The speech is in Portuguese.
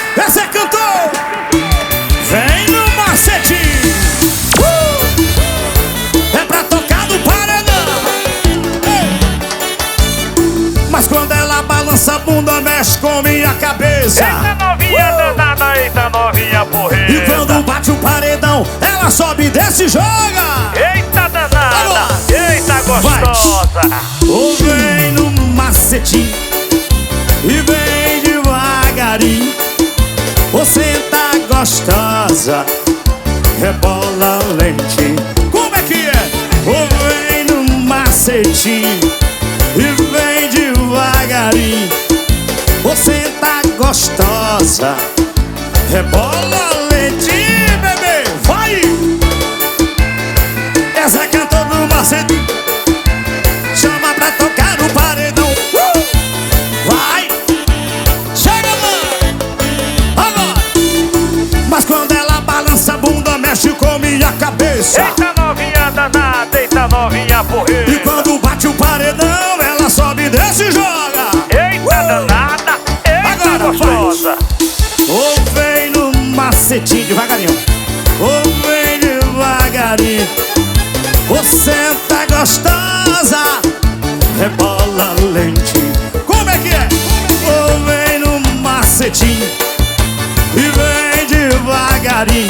Essa é cantor. Vem no macetinho. É pra tocar no paredão. Mas quando ela balança a bunda, mexe com minha cabeça. Eita novinha danada, eita novinha porreta. E quando bate o paredão, ela sobe e desce e joga. Eita danada, Agora. eita gostosa. Ou vem no macetinho e vem devagarinho. Ou senta gostosa, rebola lentinho. Como é que é? Ou vem no macetinho e vem devagarinho. Ou senta gostosa, rebola lentinho, bebê. Vai! Essa é cantor do macetinho. Chama pra tocar no paredão. Vai! Chega, mano! Agora! Mas quando ela balança a bunda, mexe com minha cabeça. Eita novinha danada, eita novinha porreta. E quando bate o paredão, ela sobe e desce e joga. Eita danada, eita Agora gostosa. Ou vem no macetinho devagarinho. Ou vem devagarinho. Ou senta gostosa, rebola lentinho. Como é que é? Ou vem no macetinho e vem devagarinho.